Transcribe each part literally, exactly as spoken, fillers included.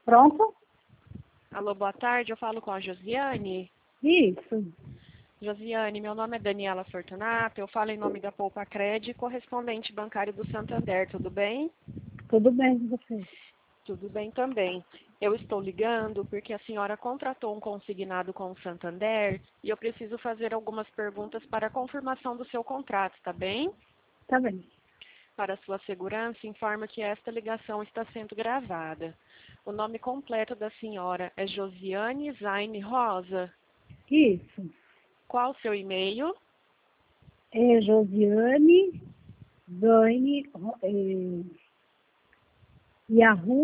Pronto? Alô, boa tarde, eu falo com a Josiane. Isso. Josiane, meu nome é Daniela Fortunato, eu falo em nome da Poupa Cred, correspondente bancário do Santander, tudo bem? Tudo bem com você? Tudo bem também. Eu estou ligando porque a senhora contratou um consignado com o Santander e eu preciso fazer algumas perguntas para a confirmação do seu contrato, tá bem? Tá bem. Para sua segurança, informa que esta ligação está sendo gravada. O nome completo da senhora é Josiane Zaine Rosa. Isso. Qual o seu e-mail? É Josiane, Dani, é, Yahoo.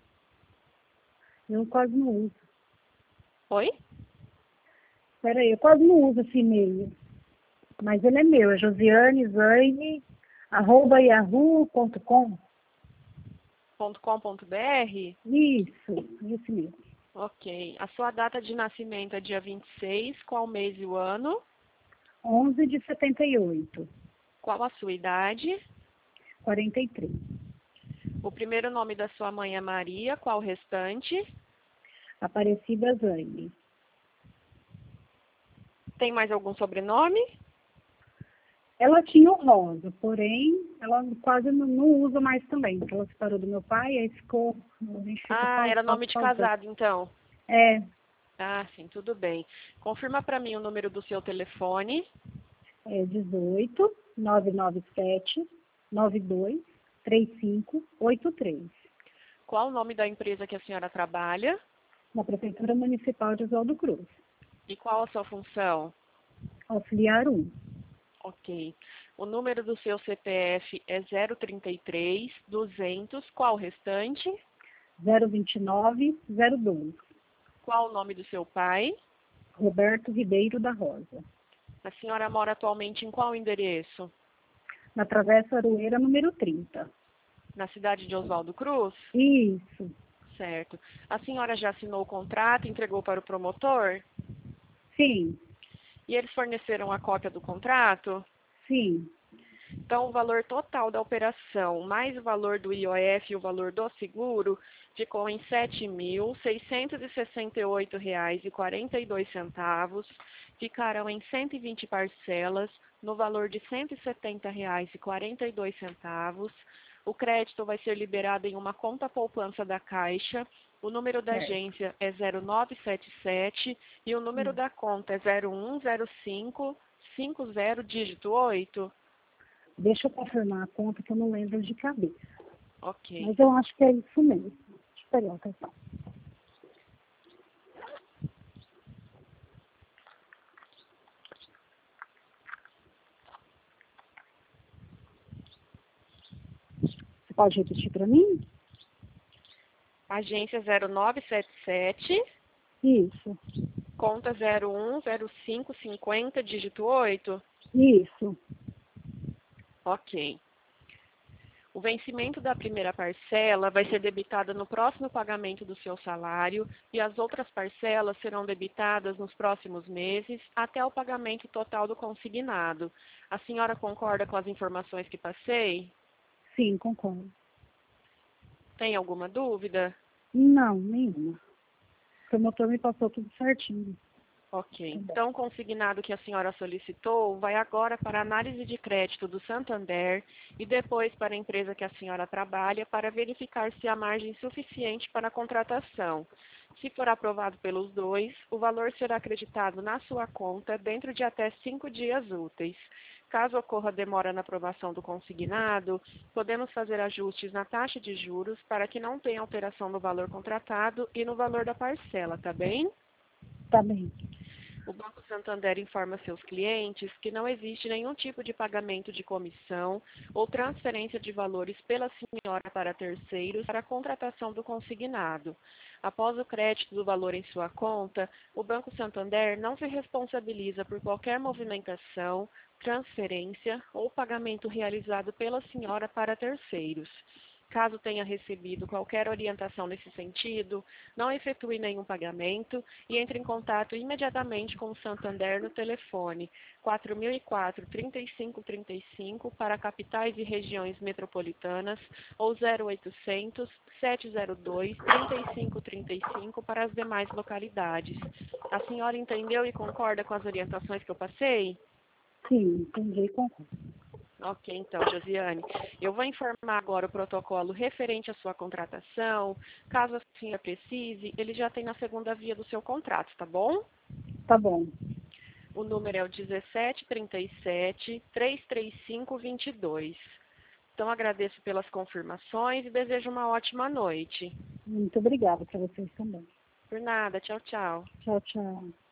Eu quase não uso. Oi? Espera aí, eu quase não uso esse e-mail. Mas ele é meu, é Josiane, Zaine, arroba yahoo ponto com. .com.br? Isso, esse mesmo. Ok. A sua data de nascimento é dia vinte e seis, qual mês e o ano? onze de setenta e oito, Qual a sua idade? quarenta e três. O primeiro nome da sua mãe é Maria, qual o restante? Aparecida Zaine. Tem mais algum sobrenome? Ela tinha o rosa, porém, ela quase não, não usa mais também, porque ela separou do meu pai, aí ficou, a gente fica Ah, só, era só, nome de só usando. casado, então. É, Ah, sim, tudo bem. Confirma para mim o número do seu telefone. é dezoito, nove nove sete, nove dois, três cinco oito três, Qual o nome da empresa que a senhora trabalha? na Prefeitura Municipal de Oswaldo Cruz. E qual a sua função? Auxiliar um, Ok. O número do seu C P F é zero trinta e três, duzentos. Qual o restante? zero vinte e nove, zero dois, Qual o nome do seu pai? Roberto Ribeiro da Rosa, A senhora mora atualmente em qual endereço? na Travessa Aroeira, número trinta. Na cidade de Oswaldo Cruz? Isso, Certo. A senhora já assinou o contrato, entregou para o promotor? sim, E eles forneceram a cópia do contrato? sim, Então, o valor total da operação, mais o valor do I O F e o valor do seguro, ficou em sete mil seiscentos e sessenta e oito reais e quarenta e dois centavos. Ficarão em cento e vinte parcelas, no valor de cento e setenta reais e quarenta e dois centavos. O crédito vai ser liberado em uma conta poupança da Caixa. O número da certo. agência é zero nove sete sete e o número da conta é zero um zero cinco cinco zero dígito oito. Deixa eu confirmar a conta que eu não lembro de cabeça. Ok. Mas eu acho que é isso mesmo. Deixa eu pegar, atenção. Você pode repetir para mim? Agência zero nove sete sete, Isso, conta zero um zero cinco cinquenta, dígito oito. isso. Ok. O vencimento da primeira parcela vai ser debitada no próximo pagamento do seu salário e as outras parcelas serão debitadas nos próximos meses até o pagamento total do consignado. A senhora concorda com as informações que passei? Sim, concordo. Tem alguma dúvida? Não, nenhuma. O promotor me passou tudo certinho. Ok. Tá bom. Então, o consignado que a senhora solicitou vai agora para a análise de crédito do Santander e depois para a empresa que a senhora trabalha para verificar se há margem suficiente para a contratação. Se for aprovado pelos dois, o valor será acreditado na sua conta dentro de até cinco dias úteis. Caso ocorra demora na aprovação do consignado, podemos fazer ajustes na taxa de juros para que não tenha alteração no valor contratado e no valor da parcela, tá bem? Tá bem. O Banco Santander informa seus clientes que não existe nenhum tipo de pagamento de comissão ou transferência de valores pela senhora para terceiros para a contratação do consignado. Após o crédito do valor em sua conta, o Banco Santander não se responsabiliza por qualquer movimentação, transferência ou pagamento realizado pela senhora para terceiros. Caso tenha recebido qualquer orientação nesse sentido, não efetue nenhum pagamento e entre em contato imediatamente com o Santander no telefone quatro mil e quatro, trinta e cinco trinta e cinco para capitais e regiões metropolitanas ou zero oitocentos, sete zero dois, trinta e cinco trinta e cinco para as demais localidades. A senhora entendeu e concorda com as orientações que eu passei? Sim, entendi e concordo. Ok, então, Josiane, eu vou informar agora o protocolo referente à sua contratação. Caso a senhora precise, ele já tem na segunda via do seu contrato, tá bom? Tá bom. O número é o dezessete, trinta e sete, trezentos e trinta e cinco, vinte e dois. Então, agradeço pelas confirmações e desejo uma ótima noite. Muito obrigada para vocês também. Por nada, tchau, tchau. Tchau, tchau.